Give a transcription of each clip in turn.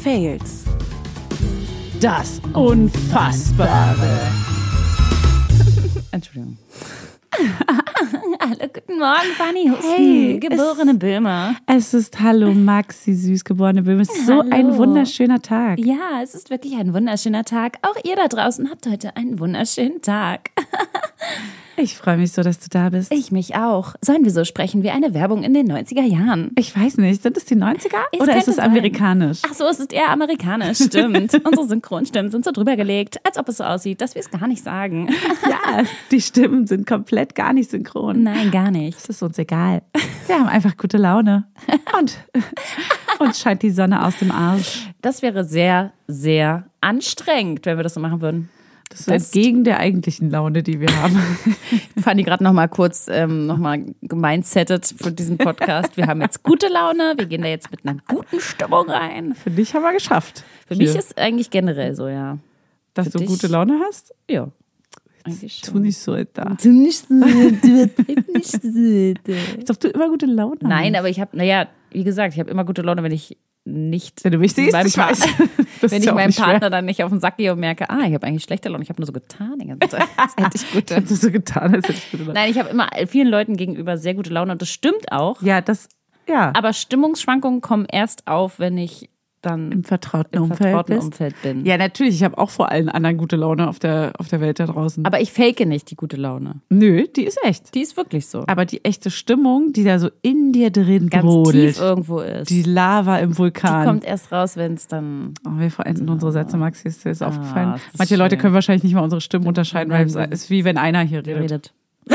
Fails. Das Unfassbare. Entschuldigung. Hallo, guten Morgen, Fanny Husten, geborene Böhmer. Es ist Hallo Maxi, süß geborene Böhmer. Es ist so ein wunderschöner Tag. Ja, es ist wirklich ein wunderschöner Tag. Auch ihr da draußen habt heute einen wunderschönen Tag. Ich freue mich so, dass du da bist. Ich mich auch. Sollen wir so sprechen wie eine Werbung in den 90er Jahren? Ich weiß nicht, sind es die 90er oder ist es amerikanisch? Ach so, es ist eher amerikanisch, stimmt. Unsere Synchronstimmen sind so drüber gelegt, als ob es so aussieht, dass wir es gar nicht sagen. Ja, die Stimmen sind komplett gar nicht synchron. Nein, gar nicht. Es ist uns egal. Wir haben einfach gute Laune. Und uns scheint die Sonne aus dem Arsch. Das wäre sehr, sehr anstrengend, wenn wir das so machen würden. Das ist entgegen der eigentlichen Laune, die wir haben. Ich fand die gerade noch mal kurz gemindsettet für diesen Podcast. Wir haben jetzt gute Laune, wir gehen da jetzt mit einer guten Stimmung rein. Für dich haben wir geschafft. Für mich ist eigentlich generell so, ja. Dass du gute Laune hast? Ja. Eigentlich schon. Tu nicht so, Alter. Tu nicht so, nicht so. Als ob du immer gute Laune hast. Nein, aber ich habe, wie gesagt, ich habe immer gute Laune, wenn ich nicht. Wenn du mich siehst, ich weiß. Wenn ich meinem Partner dann nicht auf den Sack gehe und merke, ich habe eigentlich schlechte Laune, ich habe nur so getan. Das hätte ich gute. Hätte so getan, als hätte ich gute Laune. Nein, ich habe immer vielen Leuten gegenüber sehr gute Laune und das stimmt auch. Ja, Aber Stimmungsschwankungen kommen erst auf, wenn ich dann im vertrauten Umfeld bin. Ja, natürlich. Ich habe auch vor allen anderen gute Laune auf der Welt da draußen. Aber ich fake nicht die gute Laune. Nö, die ist echt. Die ist wirklich so. Aber die echte Stimmung, die da so in dir drin ganz brodelt, tief irgendwo ist. die Lava im Vulkan. Die kommt erst raus, wenn es dann... Wir verenden unsere Sätze, Maxi, ist dir das aufgefallen? Ist Manche schön. Leute können wahrscheinlich nicht mal unsere Stimmen unterscheiden, weil es ist wie wenn einer hier redet.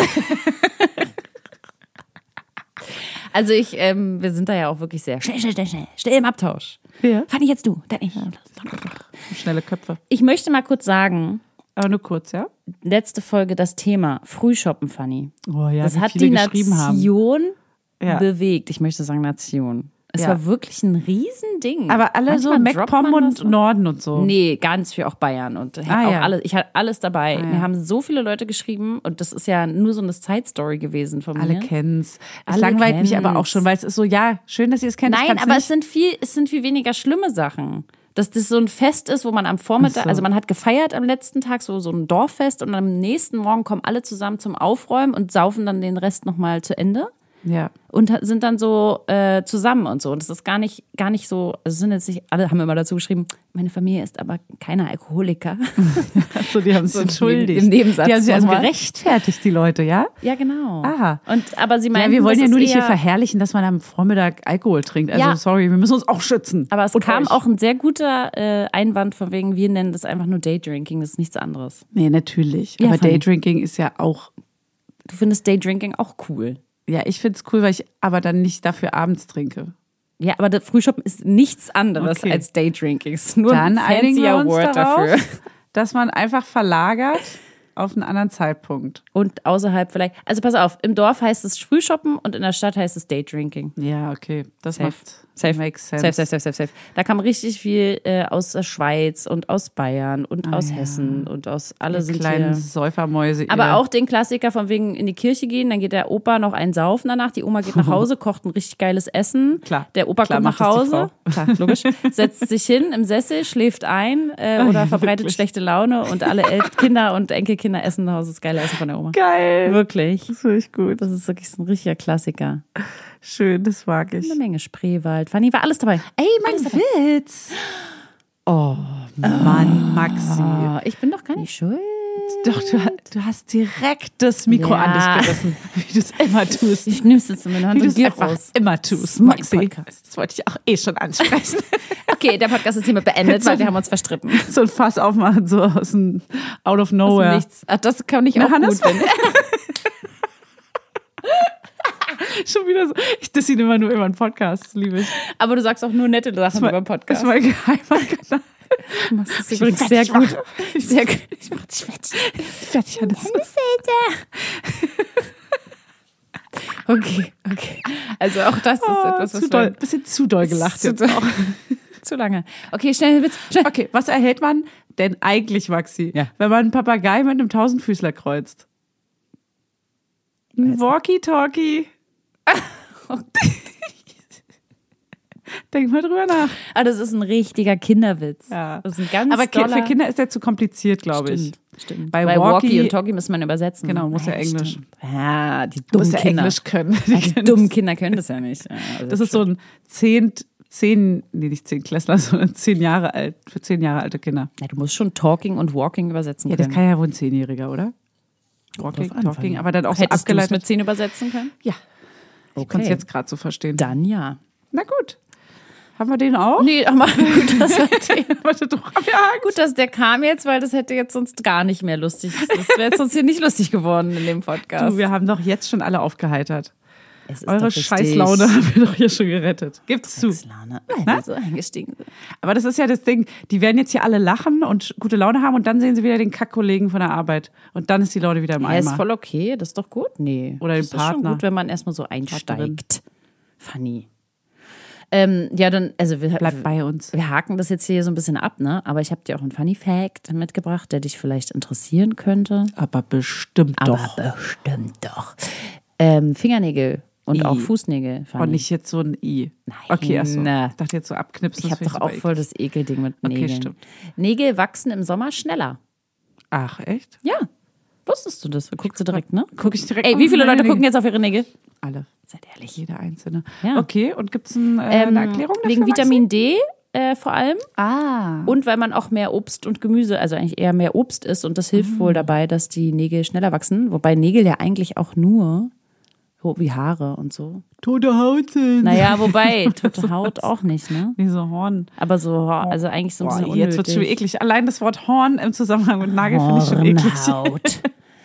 Also wir sind da ja auch wirklich sehr schnell im Abtausch. Ja. Fanny, jetzt du, dann ich. Schnelle Köpfe. Ich möchte mal kurz sagen, aber nur kurz, ja? letzte Folge das Thema Frühshoppen, Fanny. Oh ja, das wie hat viele die geschrieben Nation haben. bewegt. Ich möchte sagen Nation. Es war wirklich ein Riesending. Aber alle Manchmal so MacPom und so. Norden und so. Nee, ganz viel auch Bayern und auch alles. Ich hatte alles dabei. Ja. Mir haben so viele Leute geschrieben und das ist ja nur so eine Side-Story gewesen von mir. Alle kennen's. Es langweilt mich aber auch schon, weil es ist so, ja, schön, dass ihr es kennt. Nein, aber es sind viel weniger schlimme Sachen. Dass das so ein Fest ist, wo man am Vormittag, also man hat gefeiert am letzten Tag, so ein Dorffest und am nächsten Morgen kommen alle zusammen zum Aufräumen und saufen dann den Rest nochmal zu Ende. Ja. Und sind dann so zusammen und so. Und das ist gar nicht so, also sind jetzt nicht, alle haben immer dazu geschrieben, meine Familie ist aber keine Alkoholiker. Achso, die haben sich entschuldigt. Im Nebensatz. Die haben sich also nochmal. gerechtfertigt, die Leute, ja? Ja, genau. Aha. Aber sie meinten, Ja, wir wollen ja nur nicht hier eher, verherrlichen, dass man am Vormittag Alkohol trinkt. Also Ja. sorry, wir müssen uns auch schützen. Aber es Und kam euch. auch ein sehr guter Einwand von wegen, wir nennen das einfach nur Daydrinking, das ist nichts anderes. Nee, natürlich. Ja, aber Fanny. Daydrinking ist ja auch, Du findest Daydrinking auch cool. ja, ich find's cool, weil ich aber dann nicht dafür abends trinke. Ja, aber das Frühshoppen ist nichts anderes Okay. als Daydrinking. Es ist nur Dann ein einigen wir fancier uns Word darauf, dafür. dass man einfach verlagert auf einen anderen Zeitpunkt. Und außerhalb vielleicht, also pass auf, im Dorf heißt es Frühshoppen und in der Stadt heißt es Daydrinking. Ja, okay. Das Safe. makes sense. Safe. Da kam richtig viel aus der Schweiz und aus Bayern und aus Hessen und aus alle Die sind kleinen hier. Säufermäuse. Aber auch den Klassiker von wegen in die Kirche gehen, dann geht der Opa noch einen saufen danach, die Oma geht nach Hause, kocht ein richtig geiles Essen. Klar. Der Opa Klar, kommt nach macht das die Hause, klar, logisch, setzt sich hin im Sessel, schläft ein oder verbreitet wirklich. schlechte Laune und alle Kinder und Enkelkinder essen nach Hause das geile Essen von der Oma. Geil. Wirklich. Das finde ich gut. Das ist wirklich so ein richtiger Klassiker. Schön, das mag ich. Eine Menge Spreewald. Fanny, war alles dabei. Ey, mein Witz. Oh, Mann, Maxi. Oh, ich bin doch gar nicht schuld. Doch, du hast direkt das Mikro an dich gerissen, wie du es immer tust. Ich nehme es jetzt in meine Hand Wie du und es gehe einfach raus. immer tust, Mein Maxi. Podcast. Das wollte ich auch schon ansprechen. Okay, der Podcast ist hiermit beendet, weil wir haben uns verstritten. So ein Fass aufmachen, so aus dem Out of Nowhere. Nichts. Ach, das kann ich Na, auch Hannes? gut finden. Schon wieder so. Das sieht immer nur über einen Podcast, liebe ich. Aber du sagst auch nur nette Sachen über den Podcast. Das ist mein geheimer Kanal. Du machst das übrigens sehr gut. Sehr gut. Ich mach dich fertig, Hannes. Okay. Also auch das ist etwas, was zu doll, bisschen zu doll gelacht zu jetzt doll. auch. Zu lange. Okay, schnell, Witz. Schnell. Okay, was erhält man denn eigentlich, Maxi, Ja. wenn man einen Papagei mit einem Tausendfüßler kreuzt? Ein Walkie-Talkie. Denk mal drüber nach. Aber das ist ein richtiger Kinderwitz. Ja. Das ist ein ganz Aber doller... für Kinder ist der zu kompliziert, glaube ich. Stimmt. Bei Walkie Walkie und Talkie muss man übersetzen. Genau, muss ja Englisch. Stimmt. Ja, die Du dummen musst ja Kinder. Englisch können. Die dummen Kinder können das ja nicht. Ja, also Das ist so ein 10 Jahre alt, für 10 Jahre alte Kinder. Ja, du musst schon Talking und Walking übersetzen Ja, das können. kann ja wohl ein 10-Jähriger, oder? Walking, Talking, aber dann auch so Hättest du es abgeleitet. mit 10 übersetzen können? Ja, ich konnte es jetzt gerade so verstehen. Dann ja. Na gut. Haben wir den auch? Nee, aber gut, dass wir den... Warte doch, abgehakt. Gut, dass der kam jetzt, weil das hätte jetzt sonst gar nicht mehr lustig. Das wäre jetzt sonst hier nicht lustig geworden in dem Podcast. Du, wir haben doch jetzt schon alle aufgeheitert. Es ist Eure doch richtig. Scheißlaune haben wir doch hier schon gerettet. Gibt's zu. Scheißlaune, weil wir so eingestiegen sind. Aber das ist ja das Ding, die werden jetzt hier alle lachen und gute Laune haben und dann sehen sie wieder den Kackkollegen von der Arbeit. Und dann ist die Laune wieder im Ja, Eimer. ist voll okay, das ist doch gut. Nee. Oder den das ist schon Partner. gut, wenn man erstmal so einsteigt. Partnerin. Funny. Ja, dann, also Bleibt bei uns. wir haken das jetzt hier so ein bisschen ab, ne? Aber ich habe dir auch einen Funny Fact mitgebracht, der dich vielleicht interessieren könnte. Aber bestimmt doch. Aber bestimmt doch. Fingernägel und I. auch Fußnägel. Funny. Und nicht jetzt so ein I. Nein. Okay, achso. Ich dachte jetzt so abknipsen. Ich habe doch auch voll das Ekelding mit Okay, Nägeln. stimmt. Nägel wachsen im Sommer schneller. Ach, echt? Ja. Wusstest du das? Guckst du direkt, ne? Guck ich direkt Ey, auf wie viele meine Leute Nägel? gucken jetzt auf ihre Nägel? Alle. Seid ehrlich. Jeder einzelne. Ja. Okay, und gibt es eine Erklärung dafür? Wegen Vitamin D vor allem. Ah. Und weil man auch mehr Obst und Gemüse, also eigentlich eher mehr Obst isst. Und das hilft wohl dabei, dass die Nägel schneller wachsen. Wobei Nägel ja eigentlich auch nur wie Haare und so. Tote Haut sind. Naja, wobei, tote Haut auch nicht, ne? Wie so Horn. Aber so, also eigentlich so ein bisschen unnötig. Jetzt wird es schon eklig. Allein das Wort Horn im Zusammenhang mit Nagel finde ich schon eklig. Hornhaut.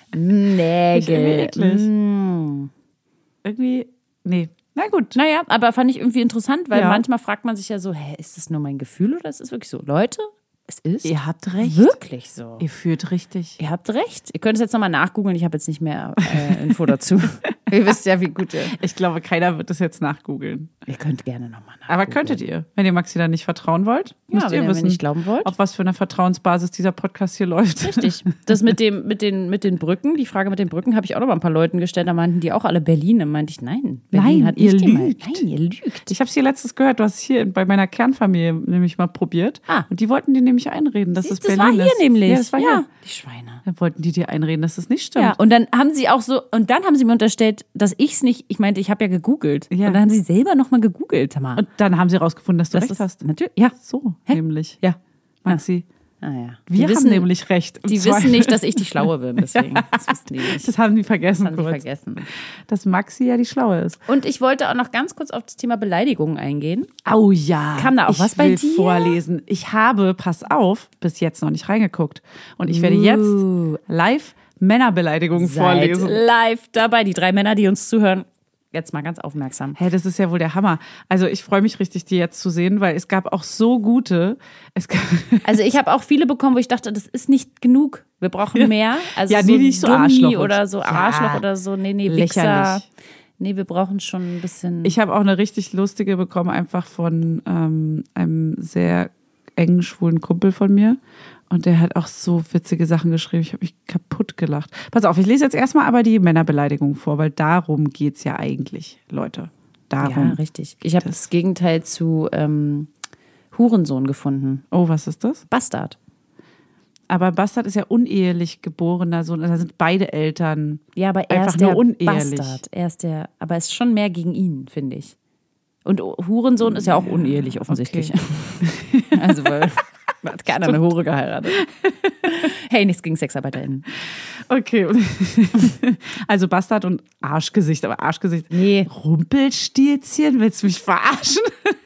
Nägel. Eklig. Mm. Irgendwie, nee. Na gut. Naja, aber fand ich irgendwie interessant, weil Ja. manchmal fragt man sich ja so, ist das nur mein Gefühl oder ist es wirklich so? Leute, es ist Ihr habt recht. wirklich so. Ihr fühlt richtig. Ihr habt recht. Ihr könnt es jetzt nochmal nachgoogeln. Ich habe jetzt nicht mehr Info dazu. Ihr wisst ja, wie gut ihr... Ich glaube, keiner wird das jetzt nachgoogeln. Ihr könnt gerne nochmal nachgucken. Aber könntet ihr, wenn ihr Maxi dann nicht vertrauen wollt, müsst wenn ihr ihr mir wissen, nicht glauben wollt. auf was für einer Vertrauensbasis dieser Podcast hier läuft. Richtig. Das mit den Brücken, die Frage mit den Brücken habe ich auch noch mal ein paar Leuten gestellt. Da meinten die auch alle Berlin. Dann meinte ich, nein, Berlin Nein, hat ihr nicht die Mal- lügt. Nein, ihr lügt. Ich habe es hier letztens gehört, du hast es hier bei meiner Kernfamilie nämlich mal probiert. Ah. Und die wollten dir nämlich einreden, dass es Das Berlin war hier ist. nämlich. Ja, das war hier. Die Schweine. Dann wollten die dir einreden, dass es nicht stimmt. Ja, und dann haben sie auch so, und dann haben sie mir unterstellt, dass ich es nicht, ich meinte, ich habe ja gegoogelt. Ja. Und dann haben sie selber nochmal gegoogelt, Tamar. Und dann haben sie rausgefunden, dass du recht ist hast. natürlich, ja. So, nämlich. Ja. Maxi. Ah, ja. Wir haben nämlich recht. Die wissen nicht, dass ich die Schlaue bin, deswegen. Das wissen die nicht. Das haben die vergessen Das haben die kurz. vergessen. Dass Maxi ja die Schlaue ist. Und ich wollte auch noch ganz kurz auf das Thema Beleidigungen eingehen. Oh ja. Kam da auch ich was bei will dir? vorlesen. Ich habe, pass auf, bis jetzt noch nicht reingeguckt. Und ich werde jetzt live Männerbeleidigungen Seid vorlesen. live dabei, die 3 Männer, die uns zuhören. Jetzt mal ganz aufmerksam. Hä, das ist ja wohl der Hammer. Also ich freue mich richtig, die jetzt zu sehen, weil es gab auch so gute. Also ich habe auch viele bekommen, wo ich dachte, das ist nicht genug. Wir brauchen mehr. Also Ja, so nee, nicht so Dummi Arschloch und- oder so Ja, Arschloch oder so. Nee, Wichser. lächerlich. Nee, wir brauchen schon ein bisschen. Ich habe auch eine richtig lustige bekommen, einfach von einem sehr engen, schwulen Kumpel von mir. Und der hat auch so witzige Sachen geschrieben. Ich habe mich kaputt gelacht. Pass auf, ich lese jetzt erstmal aber die Männerbeleidigung vor, weil darum geht's ja eigentlich, Leute. Darum. Ja, richtig. Ich habe das Gegenteil zu Hurensohn gefunden. Oh, was ist das? Bastard. Aber Bastard ist ja unehelich geborener Sohn. Da sind beide Eltern Ja, aber er einfach ist der nur unehelich. Bastard. Er ist der, aber es ist schon mehr gegen ihn, finde ich. Und Hurensohn ist ja auch unehelich offensichtlich. Okay. Also, weil hat keiner eine Hure geheiratet. Hey, nichts gegen SexarbeiterInnen. Okay. Also Bastard und Arschgesicht. Aber Arschgesicht. Nee. Rumpelstilzchen? Willst du mich verarschen?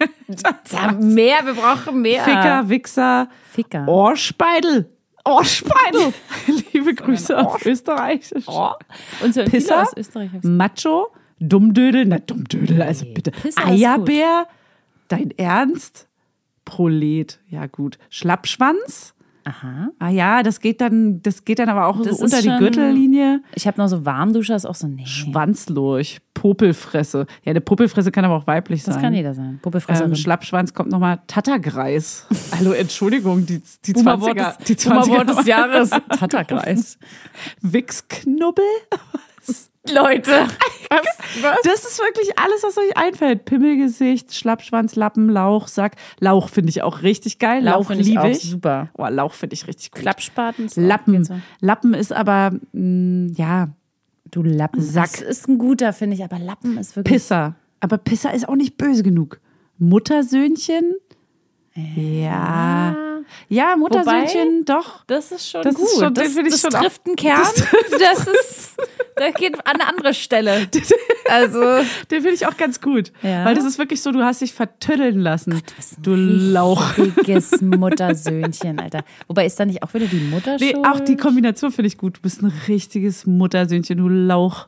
Mehr, wir brauchen mehr. Ficker, Wichser, Ficker. Ohrspeidel. Ohrspeidel. Liebe Grüße auf Österreichisch. Und so Pisser? viele aus Österreich. Macho, Dummdödel. Na, Dummdödel, also bitte. Pisser ist Eierbär. Dein Ernst? Prolet. Ja, gut. Schlappschwanz. Aha. Ah ja, das geht dann aber auch Das so unter ist die schon- Gürtellinie. Ich habe noch so Warmduscher, ist auch so, nee. Schwanzlurch, Popelfresse. Ja, eine Popelfresse kann aber auch weiblich Das sein. kann jeder sein. Puppelfresserin. Schlappschwanz kommt nochmal Tattergreis. Hallo, Entschuldigung, die Boomerwort 20er. des, Boomerwort des Jahres. Tatterkreis. Wichsknubbel? Leute. Was? Das ist wirklich alles, was euch einfällt. Pimmelgesicht, Schlappschwanz, Lappen, Lauch, Sack. Lauch finde ich auch richtig geil. Lauch finde ich liebe auch ich. super. Oh, Lauch finde ich richtig gut. Klappspaten. Lappen. So. Lappen ist aber, ja, Du Lappen. Sack. Das ist ein guter, finde ich, aber Lappen ist wirklich. Pisser. Aber Pisser ist auch nicht böse genug. Muttersöhnchen? Ja. Ja, Muttersöhnchen, doch. Das ist schon Das gut. ist schon- den das finde ich das schon trifft einen Kern. Das geht an eine andere Stelle. Also, Den finde ich auch ganz gut. Ja. Weil das ist wirklich so, du hast dich vertüddeln lassen. Du Lauch. richtiges Muttersöhnchen, Alter. Wobei ist da nicht auch wieder die Mutter Nee, schuld? auch die Kombination finde ich gut. Du bist ein richtiges Muttersöhnchen, du Lauch.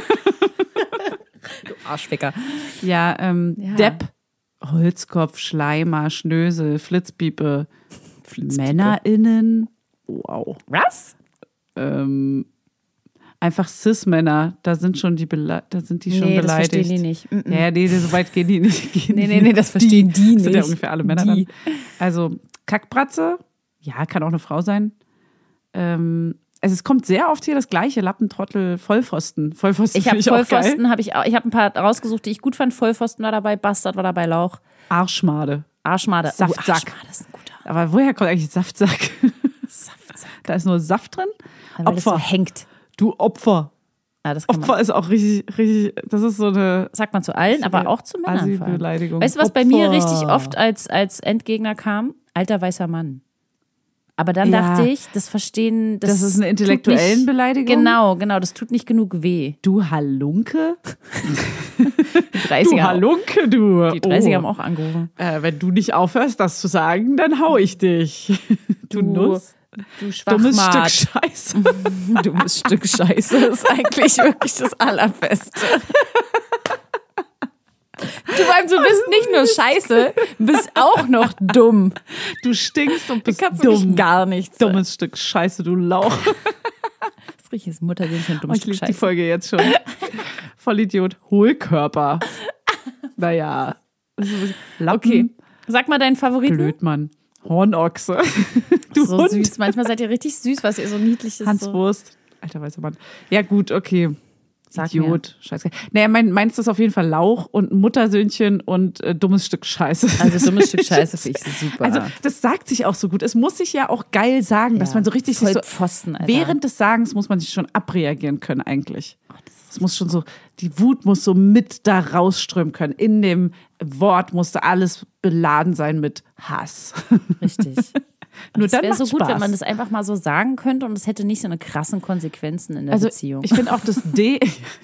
Arschficker. Ja, Ja. Depp, Holzkopf, Schleimer, Schnösel, Flitzpiepe, MännerInnen. Wow. Was? Einfach Cis-Männer, da sind schon die, da sind die schon Nee, das beleidigt. verstehen die nicht. Ja, nee, so weit gehen die nicht. Nee, das verstehen die Das sind ja nicht. ungefähr alle Männer Die. dann. Also Kackbratze, ja, kann auch eine Frau sein. Also es kommt sehr oft hier das gleiche, Lappentrottel, Vollpfosten. Vollpfosten Ich habe finde auch geil. Vollpfosten, ich habe ein paar rausgesucht, die ich gut fand. Vollpfosten war dabei, Bastard war dabei, Lauch. Arschmade. Arschmade. Saftsack. Arschmade ist ein guter. Aber woher kommt eigentlich Saftsack? Saftsack. Da ist nur Saft drin? Weil das so Opfer. hängt. Du Opfer. Ja, das kann man. Opfer ist auch richtig, das ist so eine Sagt man zu allen, aber auch zu Männern. vor allem. Assi-Beleidigung. Weißt du, was bei mir Opfer. richtig oft als Endgegner kam? Alter weißer Mann. Aber dann Ja. dachte ich, das verstehen. Das ist eine tut intellektuellen nicht, Beleidigung? Genau, das tut nicht genug weh. Du Halunke? Die 30er, Du Halunke, du. die 30er haben auch angerufen. Wenn du nicht aufhörst, das zu sagen, dann hau ich dich. Du Nuss. Du Dummes Schwachmat. Stück Scheiße. Dummes Stück Scheiße ist eigentlich wirklich das Allerbeste. Du bist nicht nur scheiße, du bist auch noch dumm. Du stinkst und bist Kannst du dumm. mich gar nichts. Dummes Stück Scheiße, du Lauch. Das richtiges Muttersehnchen, Oh, dummes ich Stück liebe die Scheiße. Folge jetzt schon. Vollidiot. Hohlkörper. Naja. Lappen. Okay, sag mal deinen Favoriten. Blödmann. Hornochse. Du So Hund. süß. Manchmal seid ihr richtig süß, was ihr so niedlich ist. Hans So. Wurst. Alter weißer Mann. Ja gut, okay. Sag Idiot. Scheiße. Naja, meins ist auf jeden Fall Lauch und Muttersöhnchen und dummes Stück Scheiße. Also dummes Stück Scheiße finde ich super. Also das sagt sich auch so gut. Es muss sich ja auch geil sagen, dass man so richtig sich so, Vollpfosten, Alter. während des Sagens muss man sich schon abreagieren können eigentlich. Es muss schon so, die Wut muss so mit da rausströmen können. In dem Wort musste alles beladen sein mit Hass. Richtig. Nur Das dann wäre so macht's gut, Spaß. wenn man das einfach mal so sagen könnte und es hätte nicht so eine krassen Konsequenzen in der Also Beziehung. ich finde auch das D,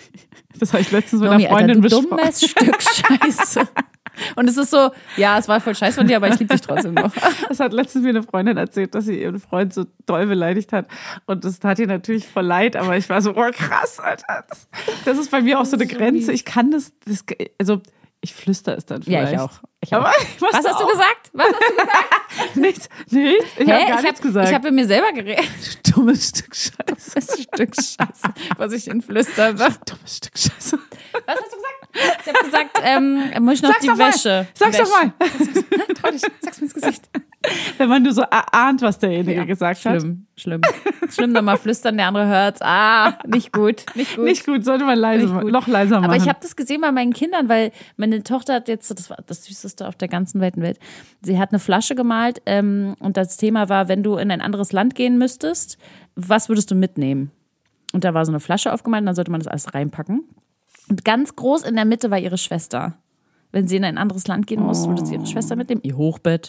das habe ich letztens mit Nomi, einer Freundin Alter, du besprochen. dummes Stück Scheiße. Und es ist so, ja, es war voll scheiße von dir, aber ich liebe dich trotzdem noch. Das hat letztens mir eine Freundin erzählt, dass sie ihren Freund so doll beleidigt hat. Und das tat ihr natürlich voll leid, aber ich war so, oh krass, Alter. Das ist bei mir auch so eine Grenze. Ich kann also ich flüster es dann vielleicht. Ja, ich auch. Aber Was hast du gesagt? Was hast du gesagt? Nichts. Ich habe gar nichts gesagt. Ich habe mir selber geredet. Dummes Stück Scheiße. Das Stück Scheiße, was ich in flüstern. Dummes Stück Scheiße. Was hast du gesagt? Ich habe gesagt, muss ich noch Sag's die doch mal. Wäsche. Sag's doch mal. Trau dich, sag's mir ins Gesicht. Wenn man nur so ahnt, was derjenige gesagt hat. Schlimm. Schlimm, nochmal flüstern, der andere hört's. Nicht gut. Nicht gut, sollte man leise machen. gut. Noch leiser machen. Aber ich habe das gesehen bei meinen Kindern, weil meine Tochter hat jetzt, das war das Süßeste auf der ganzen weiten Welt, sie hat eine Flasche gemalt und das Thema war, wenn du in ein anderes Land gehen müsstest, was würdest du mitnehmen? Und da war so eine Flasche aufgemalt und dann sollte man das alles reinpacken. Und ganz groß in der Mitte war ihre Schwester. Wenn sie in ein anderes Land gehen muss, würde sie ihre Schwester mitnehmen. Ihr Hochbett.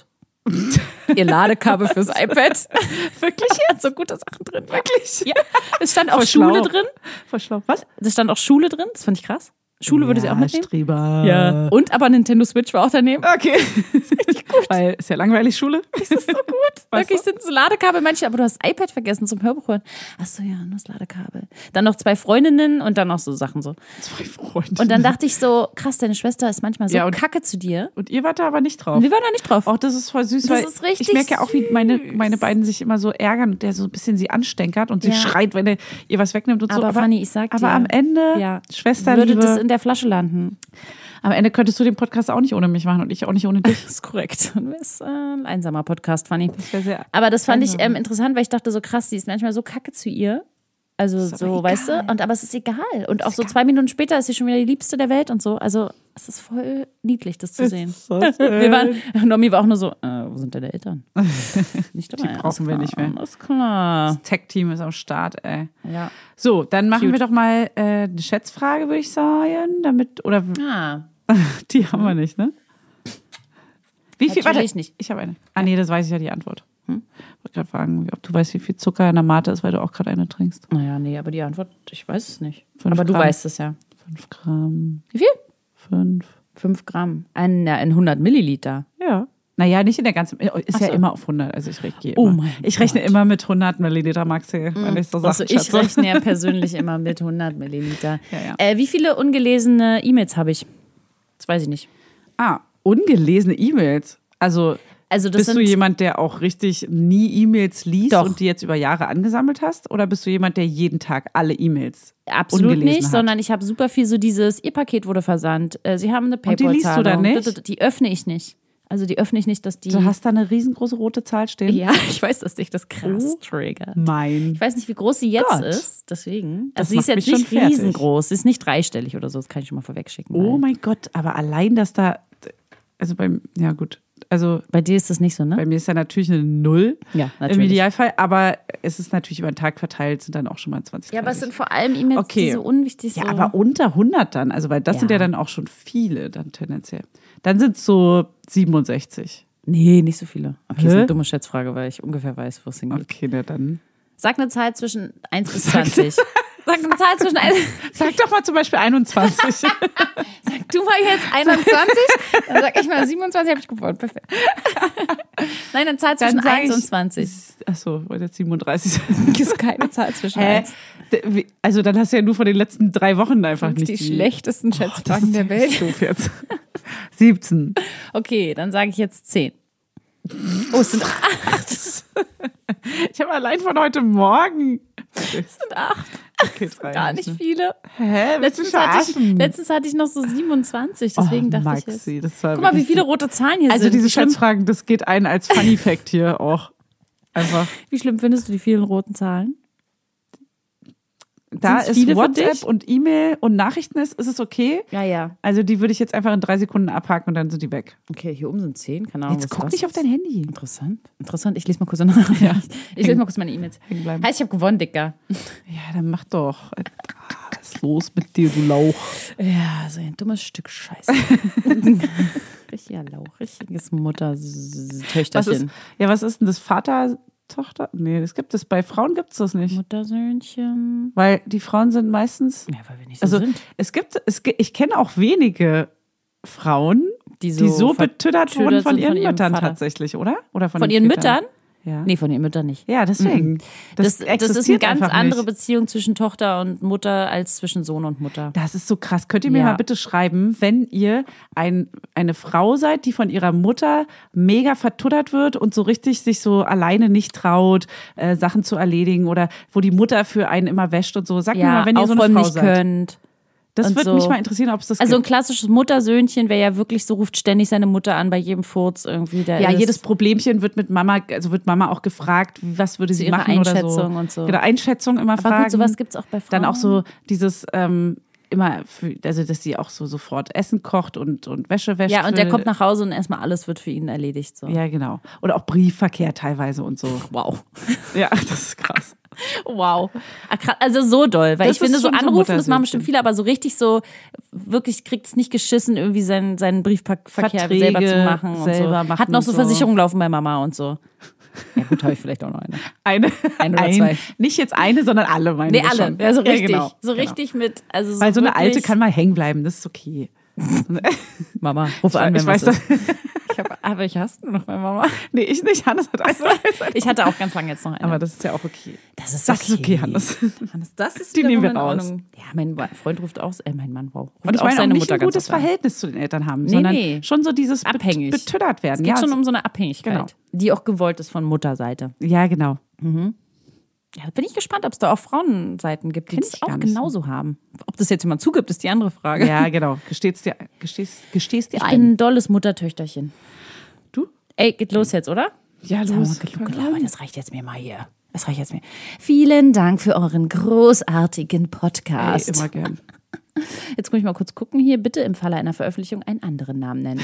Ihr Ladekabel fürs iPad. Wirklich jetzt? So gute Sachen drin. Wirklich? Ja. Es stand auch Voll Schule schlau. drin. Voll schlau. Was? Es stand auch Schule drin. Das fand ich krass. Schule würde sie auch mitnehmen. Streber. Ja. Und aber Nintendo Switch war auch daneben. Okay. Ist richtig gut. Weil ist ja langweilig Schule. Das ist so gut. Wirklich sind so Ladekabel manche, aber du hast das iPad vergessen zum Hörbuch hören. Achso, ja, nur das Ladekabel. Dann noch 2 Freundinnen und dann noch so Sachen so. 2 Freunde. Und dann dachte ich so, krass, deine Schwester ist manchmal so Ja, und- kacke zu dir. Und ihr wart da aber nicht drauf. Und wir waren da nicht drauf. Auch das ist voll süß, Das weil ist richtig ich merke ja auch, wie meine beiden sich immer so ärgern und der so ein bisschen sie anstänkert und sie Ja. schreit, wenn er ihr was wegnimmt und so. Aber Fanny, ich sag dir. Aber am Ende, Ja. Schwesterliebe, würde das in der Flasche landen. am Ende könntest du den Podcast auch nicht ohne mich machen und ich auch nicht ohne dich. Das ist korrekt. Und das ist ein einsamer Podcast, Fanny. wär sehr Aber das fand ich einsam. interessant, weil ich dachte so krass, sie ist manchmal so kacke zu ihr. Also Ist aber so, weißt du? egal. Und aber es ist egal. Und auch so 2 Minuten später ist sie schon wieder die Liebste der Welt und so. Also es ist voll niedlich, das zu sehen. Nomi war auch nur so, wo sind deine Eltern? Nicht dabei. Die brauchen wir nicht mehr. Alles klar. Das Tech-Team ist am Start, ey. Ja. So, dann machen Cute. wir doch mal eine Schätzfrage, würde ich sagen. Oder die haben wir nicht, ne? Wie viel? Natürlich nicht. Ich habe eine. Ah, nee, das weiß ich ja die Antwort. Ich wollte gerade fragen, ob du weißt, wie viel Zucker in der Mate ist, weil du auch gerade eine trinkst. Naja, nee, aber die Antwort, ich weiß es nicht. 5 aber du Gramm. weißt es ja. 5 Gramm. Wie viel? 5. 5 Gramm. In 100 Milliliter. Ja. Naja, nicht in der ganzen. Ist Ach ja so. immer auf 100. Also ich rechne Oh immer. mein Ich rechne Gott. immer mit 100 Milliliter, Maxi, wenn ich so Also Sachen ich schätze. rechne ja persönlich immer mit 100 Milliliter. Ja. Wie viele ungelesene E-Mails habe ich? Das weiß ich nicht. Ungelesene E-Mails. Also Also das bist du sind jemand, der auch richtig nie E-Mails liest Doch. und die jetzt über Jahre angesammelt hast? Oder bist du jemand, der jeden Tag alle E-Mails absolut ungelesen nicht, hat? sondern ich habe super viel so dieses, ihr Paket wurde versandt, Sie haben eine die liest du PayPal-Zahlung. dann nicht? Die öffne ich nicht. Also die öffne ich nicht, dass die... Du hast da eine riesengroße rote Zahl stehen? ja, ich weiß, dass dich das krass triggert. Mein. Ich weiß nicht, wie groß sie jetzt Gott. ist, deswegen. Das Also sie ist macht jetzt mich nicht schon fertig. riesengroß, sie ist nicht dreistellig oder so, das kann ich schon mal vorwegschicken. Oh weil- mein Gott, aber allein, dass da, also ja gut, also Bei dir ist das nicht so, ne? bei mir ist ja natürlich eine Null Ja, im natürlich. Idealfall, aber es ist natürlich über den Tag verteilt, sind dann auch schon mal 20, Ja, aber es 30. sind vor allem E-Mails, Okay. die so unwichtig sind. Ja, aber unter 100 dann, also weil das Ja. sind ja dann auch schon viele dann tendenziell. Dann sind es so 67. Nee, nicht so viele. Okay, das ist Hä? eine dumme Schätzfrage, weil ich ungefähr weiß, wo es hingeht. Okay, na dann. Sag eine Zahl zwischen 1 bis 20. Sag eine Zahl zwischen 1. Sag doch mal zum Beispiel 21. Sag du mal jetzt 21, dann sag ich mal 27, habe ich gewonnen. Perfekt. Nein, eine Zahl zwischen sag 1 ich- und 20. Achso, wollte jetzt 37 sagen. Das ist keine Zahl zwischen Hä? 1. Also dann hast du ja nur von den letzten 3 Wochen einfach nicht Die schlechtesten Das Schätzfragen ist der Welt. doof jetzt. 17. Okay, dann sage ich jetzt 10. Oh, es sind 8. Ich habe allein von heute Morgen. Es sind 8. Okay, 3. Gar nicht viele. Hä? Willst du verarschen? Letztens hatte ich noch so 27, deswegen dachte ich jetzt. Maxi, das war Guck mal, wie wirklich- viele rote Zahlen hier Also sind. diese Wie schlimm- Schätzfragen, das geht ein als Funny Fact hier auch. Einfach. Wie schlimm findest du die vielen roten Zahlen? Da Sind's ist viele für WhatsApp dich? und E-Mail und Nachrichten ist es okay. Ja, ja. Also die würde ich jetzt einfach in 3 Sekunden abhaken und dann sind die weg. Okay, hier oben sind 10, keine Ahnung. Jetzt was guck das nicht auf ist. dein Handy. Interessant. Interessant. Ich lese mal kurz nach. Ja. Ich lese mal kurz meine E-Mails. Hängen bleiben. Heißt, ich habe gewonnen, Dicker. Ja, dann mach doch. Was ist los mit dir, du Lauch? Ja, so ein dummes Stück Scheiße. Richtiger Lauch, richtiges Mutter-Töchterchen. Was ist denn das? Vater, Tochter? Nee, das gibt es. Bei Frauen gibt es das nicht. Muttersöhnchen. Weil die Frauen sind meistens. Ja, weil wir nicht so Also sind. ich kenne auch wenige Frauen, die so betüttert wurden von ihren ihrem Müttern Vater. tatsächlich, oder? Oder Von den ihren Vätern? Müttern? Ja. Nee, von ihren Müttern nicht. Ja, deswegen. Das ist eine existiert ganz einfach andere nicht. Beziehung zwischen Tochter und Mutter als zwischen Sohn und Mutter. Das ist so krass. Könnt ihr mir Ja. mal bitte schreiben, wenn ihr eine Frau seid, die von ihrer Mutter mega vertuttert wird und so richtig sich so alleine nicht traut, Sachen zu erledigen oder wo die Mutter für einen immer wäscht und so. Sagt mir mal, wenn ihr so eine aufräumen Frau nicht seid. könnt. Das und würde so. mich mal interessieren, ob es das Also ein gibt. klassisches Muttersöhnchen wäre ja wirklich so, ruft ständig seine Mutter an bei jedem Furz irgendwie. Der Ja, ist. jedes Problemchen wird Mama auch gefragt, was würde sie ihrer machen oder so. Einschätzung und so. Genau, Einschätzung immer Aber fragen. gut, sowas gibt es auch bei Frauen. Dann auch so dieses immer, also dass sie auch so sofort Essen kocht und Wäsche wäscht. Ja, und der für- kommt nach Hause und erstmal alles wird für ihn erledigt. So. Ja, genau. Oder auch Briefverkehr teilweise und so. Wow. Ja, das ist krass. Wow. Also so doll, weil Das ich finde, ist so schon so anrufen, das machen Muttersöhnchen. bestimmt viele, aber so richtig so, wirklich kriegt es nicht geschissen, irgendwie seinen Briefverkehr Verträge selber zu machen. Und selber so. machen Hat noch und so so. Versicherungen laufen bei Mama und so. Ja gut, habe ich vielleicht auch noch eine. Eine oder zwei. Nicht jetzt eine, sondern alle, meine Nee, ich alle. schon. Ja, so richtig. genau, so genau. richtig mit, also so Weil so eine wirklich, alte kann mal hängen bleiben, das ist okay. Mama, ruf an, wenn Ich was weiß ist. Welche hast du noch bei Mama? Nee, ich nicht. Hannes hat auch Ich hatte auch ganz lange jetzt noch eine. Aber das ist ja auch okay. das ist Das ist okay, Hannes. Hannes, das ist Die nehmen wir wiederum in raus. Ordnung. Ja, mein Freund ruft auch, mein Mann, wow. Ruft Und ich auch meine auch seine nicht Mutter ein ganz gutes oft an. Verhältnis zu den Eltern haben, Nee, sondern nee. schon so dieses Abhängig. betüttert werden. Es geht Ja, schon um so eine Abhängigkeit, Genau. die auch gewollt ist von Mutterseite. ja, genau. Ja, da bin ich gespannt, ob es da auch Frauenseiten gibt, die Kenn das ich auch gar nicht. genauso haben. Ob das jetzt jemand zugibt, ist die andere Frage. Ja, genau. Gestehst dir ich bin ein. ein dolles Muttertöchterchen. Du? Ey, geht los jetzt, oder? Ja, Sag mal, los. genug gelabert, das reicht jetzt mir mal hier. Das reicht jetzt mir. Vielen Dank für euren großartigen Podcast. Immer gern. Jetzt muss ich mal kurz gucken hier. Bitte im Falle einer Veröffentlichung einen anderen Namen nennen.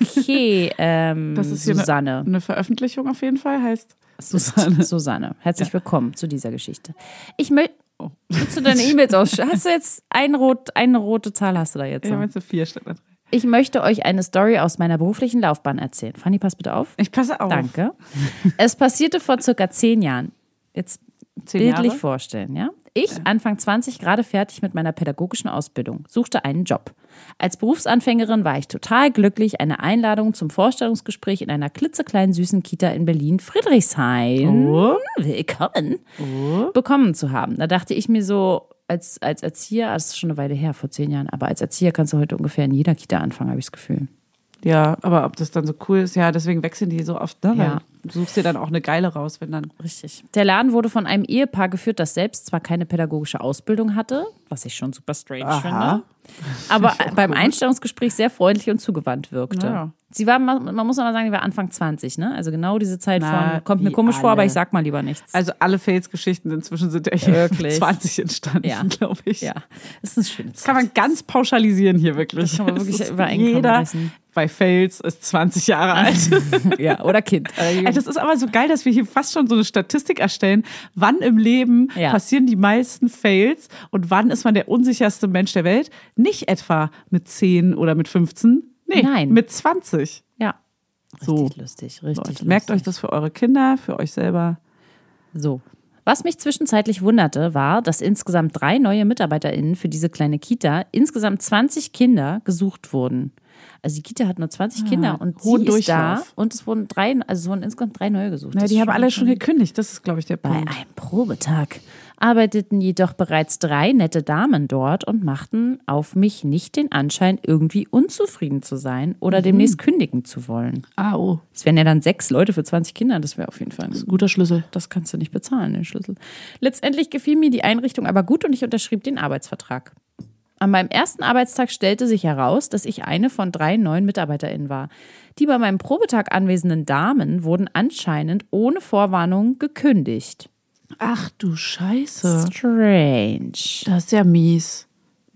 Okay, Das ist hier Susanne. eine Veröffentlichung auf jeden Fall, heißt Susanne. Herzlich willkommen zu dieser Geschichte. Ich möchte. Willst du deine E-Mails ausschalten? Hast du jetzt eine rote Zahl hast du da jetzt? Ja, meinst du 4 statt 3? Ich möchte euch eine Story aus meiner beruflichen Laufbahn erzählen. Fanny, pass bitte auf. Ich passe auf. Danke. Es passierte vor circa 10 Jahren. Jetzt 10 bildlich Jahre? vorstellen, ja? Ich, Anfang 20, gerade fertig mit meiner pädagogischen Ausbildung, suchte einen Job. Als Berufsanfängerin war ich total glücklich, eine Einladung zum Vorstellungsgespräch in einer klitzekleinen süßen Kita in Berlin-Friedrichshain, willkommen, bekommen zu haben. Da dachte ich mir so, als Erzieher, das ist schon eine Weile her, vor 10 Jahren, aber als Erzieher kannst du heute ungefähr in jeder Kita anfangen, habe ich das Gefühl. Ja, aber ob das dann so cool ist, ja, deswegen wechseln die so oft, ne? Weil Ja. du suchst dir dann auch eine geile raus, wenn dann. Richtig. Der Laden wurde von einem Ehepaar geführt, das selbst zwar keine pädagogische Ausbildung hatte, was ich schon super strange finde, aber beim Einstellungsgespräch sehr freundlich und zugewandt wirkte. Ja. Sie war, man muss aber sagen, die war Anfang 20, ne? Also genau diese Zeit Na, von, kommt mir wie komisch vor, aber alle. ich sag mal lieber nichts. Also alle Fails-Geschichten inzwischen sind ja hier Wirklich? 20 entstanden, Ja. glaube ich. Ja, das ist eine schöne Das kann man ganz pauschalisieren hier wirklich. Das kann man wirklich Das ist über einen Kamm jeder messen. bei Fails ist 20 Jahre alt. Ja, oder Kind. Ey, das ist aber so geil, dass wir hier fast schon so eine Statistik erstellen. Wann im Leben Ja. passieren die meisten Fails und wann ist man der unsicherste Mensch der Welt? Nicht etwa mit 10 oder mit 15. Nee, Nein. mit 20. Ja. So. Richtig lustig, richtig Leute, lustig. merkt euch das für eure Kinder, für euch selber. So. Was mich zwischenzeitlich wunderte, war, dass insgesamt 3 neue MitarbeiterInnen für diese kleine Kita, insgesamt 20 Kinder gesucht wurden. Also die Kita hat nur 20 Kinder und hohen sie ist da Durchlauf. und es wurden insgesamt 3 neue gesucht. Na, Das die ist haben alle schon gekündigt, das ist, glaube ich, der Bei Punkt. einem Probetag arbeiteten jedoch bereits 3 nette Damen dort und machten auf mich nicht den Anschein, irgendwie unzufrieden zu sein oder demnächst kündigen zu wollen. Oh. Es wären ja dann 6 Leute für 20 Kinder, das wäre auf jeden Fall ein Guter Schlüssel. das kannst du nicht bezahlen, den Schlüssel. Letztendlich gefiel mir die Einrichtung aber gut und ich unterschrieb den Arbeitsvertrag. An meinem ersten Arbeitstag stellte sich heraus, dass ich eine von 3 neuen MitarbeiterInnen war. Die bei meinem Probetag anwesenden Damen wurden anscheinend ohne Vorwarnung gekündigt. Ach du Scheiße. Strange. Das ist ja mies.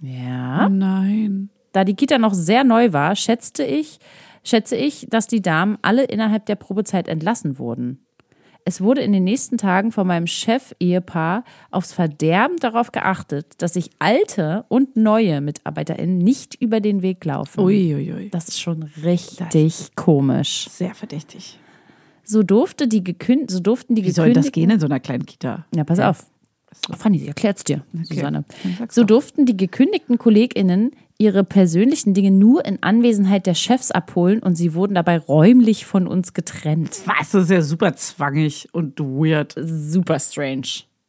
Ja. Nein. Da die Kita noch sehr neu war, schätze ich, dass die Damen alle innerhalb der Probezeit entlassen wurden. Es wurde in den nächsten Tagen von meinem Chef-Ehepaar aufs Verderben darauf geachtet, dass sich alte und neue MitarbeiterInnen nicht über den Weg laufen. Uiuiui. Das ist schon richtig komisch. Sehr verdächtig. So durften die Wie soll das gehen in so einer kleinen Kita? Ja, pass auf. Fanny, sie erklärt's dir, Susanne. sag's So doch. durften die gekündigten KollegInnen ihre persönlichen Dinge nur in Anwesenheit der Chefs abholen und sie wurden dabei räumlich von uns getrennt. Was? Das ist ja super zwangig und weird. Super strange.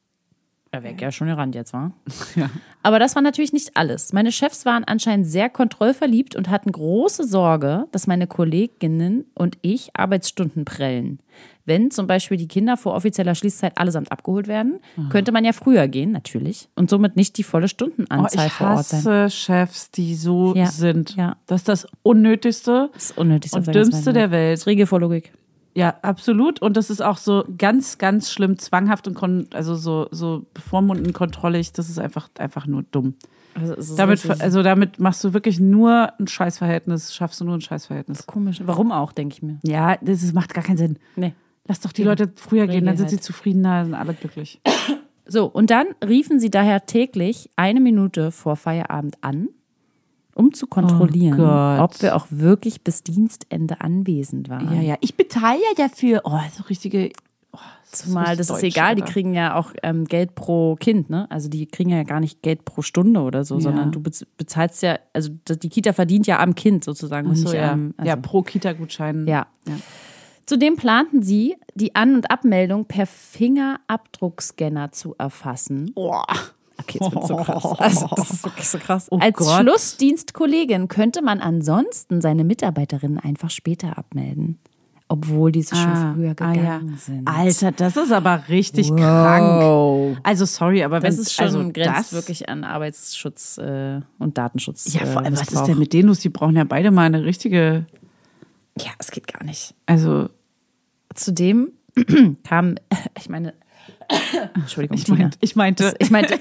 Da wäre ja schon gerannt jetzt, wa? Ja. Aber das war natürlich nicht alles. Meine Chefs waren anscheinend sehr kontrollverliebt und hatten große Sorge, dass meine Kolleginnen und ich Arbeitsstunden prellen. Wenn zum Beispiel die Kinder vor offizieller Schließzeit allesamt abgeholt werden, könnte man ja früher gehen, natürlich, und somit nicht die volle Stundenanzahl Ich vor Ort sein. hasse Chefs, die so Ja, sind. ja. Das ist das Unnötigste Das ist unnötig. und Dümmste der Welt. Das ist Regel vor Logik. Ja, absolut. Und das ist auch so ganz, ganz schlimm zwanghaft und also so bevormundend kontrollig. Das ist einfach nur dumm. Also, es ist Damit machst du wirklich nur ein Scheißverhältnis, schaffst du nur ein Scheißverhältnis. komisch. Warum auch, denke ich mir. Ja, macht gar keinen Sinn. Nee. Lass doch die Leute früher gehen, dann sind sie Regelheit. zufriedener, sind alle glücklich. So, und dann riefen sie daher täglich 1 Minute vor Feierabend an, um zu kontrollieren, Oh Gott. ob wir auch wirklich bis Dienstende anwesend waren. Ja, ich bezahle ja dafür. Oh, so richtige. Zumal das ist Deutsch, egal, die Alter. kriegen ja auch Geld pro Kind, ne? Also die kriegen ja gar nicht Geld pro Stunde oder so, Ja. sondern du bezahlst ja, also die Kita verdient ja am Kind sozusagen und Achso, nicht ja. am. Also, Ja, pro Kita-Gutschein. ja. Ja. Zudem planten sie, die An- und Abmeldung per Fingerabdruckscanner zu erfassen. Oh. Okay, das wird so krass. Also, das ist wirklich so krass. Oh Als Gott. Schlussdienstkollegin könnte man ansonsten seine Mitarbeiterinnen einfach später abmelden. Obwohl diese schon früher gegangen sind. Alter, das ist aber richtig krank. Wow. Also sorry, aber wenn Das ist schon also grenzt das, wirklich an Arbeitsschutz und Datenschutz. Ja, vor allem, was Missbrauch. ist denn mit denen los? Die brauchen ja beide mal eine richtige, Ja, es geht gar nicht. also Zudem kam, ich meine, Entschuldigung, Tina. Ich meinte.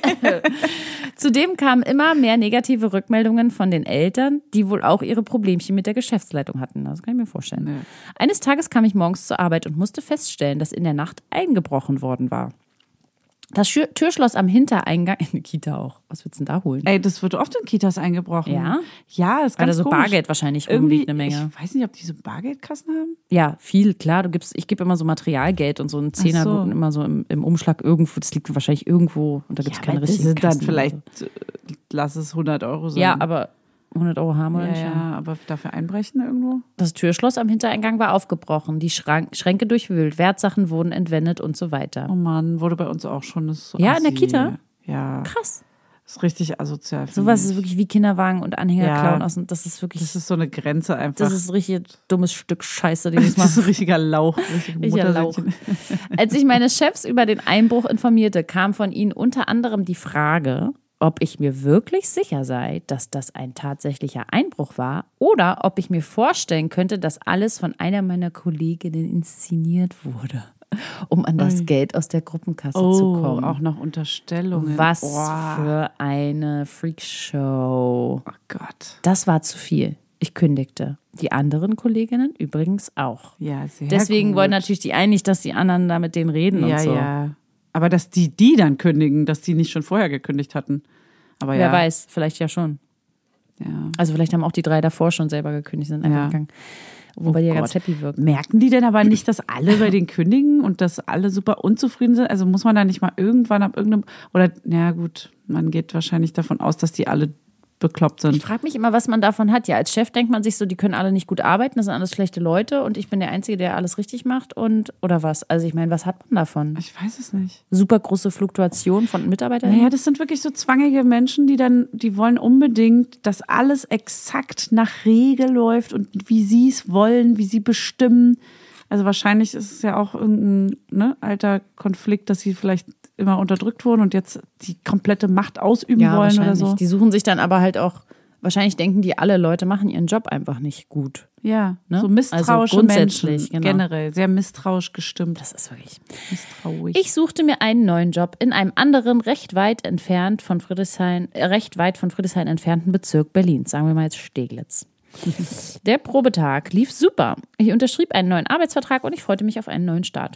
Zudem kamen immer mehr negative Rückmeldungen von den Eltern, die wohl auch ihre Problemchen mit der Geschäftsleitung hatten. Das kann ich mir vorstellen. Ja. Eines Tages kam ich morgens zur Arbeit und musste feststellen, dass in der Nacht eingebrochen worden war. Das Türschloss am Hintereingang, in der Kita auch. Was würdest du denn da holen? Ey, das wird oft in Kitas eingebrochen. Ja? Ja, das ist ganz Weil da so komisch. Bargeld wahrscheinlich rumliegt eine Menge. Ich weiß nicht, ob die so Bargeldkassen haben. Ja, viel, klar. Ich gebe immer so Materialgeld und so einen Zehner immer so im Umschlag irgendwo. Das liegt wahrscheinlich irgendwo und da gibt es keine richtigen Kassen. Das sind dann vielleicht, lass es 100 € sein. Ja, aber 100 € haben wir nicht. Ja, aber dafür einbrechen irgendwo? Das Türschloss am Hintereingang war aufgebrochen, die Schränke durchwühlt, Wertsachen wurden entwendet und so weiter. Oh Mann, wurde bei uns auch schon. Das so ja, in der Kita? Ja. Krass. Das ist richtig asozial. Sowas ist wirklich wie Kinderwagen und Anhänger klauen. Das ist wirklich. Das ist so eine Grenze einfach. Das ist ein richtig dummes Stück Scheiße, das ist ein richtiger Lauch. Richtiger Lauch. Als ich meine Chefs über den Einbruch informierte, kam von ihnen unter anderem die Frage, ob ich mir wirklich sicher sei, dass das ein tatsächlicher Einbruch war oder ob ich mir vorstellen könnte, dass alles von einer meiner Kolleginnen inszeniert wurde, um an das Geld aus der Gruppenkasse zu kommen. Auch noch Unterstellungen. Was für eine Freakshow. Oh Gott. Das war zu viel. Ich kündigte. Die anderen Kolleginnen übrigens auch. Ja, sehr Deswegen gut. wollen natürlich die einen nicht, dass die anderen da mit denen reden und so. Ja. Aber dass die dann kündigen, dass die nicht schon vorher gekündigt hatten. Aber Wer weiß, vielleicht ja schon. Ja. Also vielleicht haben auch die 3 davor schon selber gekündigt, sind einfach gegangen. Wobei die ja ganz happy wirken. Merken die denn aber nicht, dass alle bei den kündigen und dass alle super unzufrieden sind? Also muss man da nicht mal irgendwann ab irgendeinem, oder, ja gut, man geht wahrscheinlich davon aus, dass die alle bekloppt sind. Ich frage mich immer, was man davon hat. Ja, als Chef denkt man sich so, die können alle nicht gut arbeiten, das sind alles schlechte Leute und ich bin der Einzige, der alles richtig macht und oder was? Also ich meine, was hat man davon? Ich weiß es nicht. Super große Fluktuation von Mitarbeitern? Naja, das sind wirklich so zwangige Menschen, die wollen unbedingt, dass alles exakt nach Regel läuft und wie sie es wollen, wie sie bestimmen. Also wahrscheinlich ist es ja auch irgendein alter Konflikt, dass sie vielleicht immer unterdrückt wurden und jetzt die komplette Macht ausüben wollen oder so. Die suchen sich dann aber halt auch, wahrscheinlich denken die, alle Leute machen ihren Job einfach nicht gut. Ja, ne? So misstrauische also Menschen, genau. Generell sehr misstrauisch gestimmt. Das ist wirklich misstrauisch. Ich suchte mir einen neuen Job in einem anderen, recht weit von Friedrichshain entfernten Bezirk Berlins, sagen wir mal jetzt Steglitz. Der Probetag lief super. Ich unterschrieb einen neuen Arbeitsvertrag und ich freute mich auf einen neuen Start.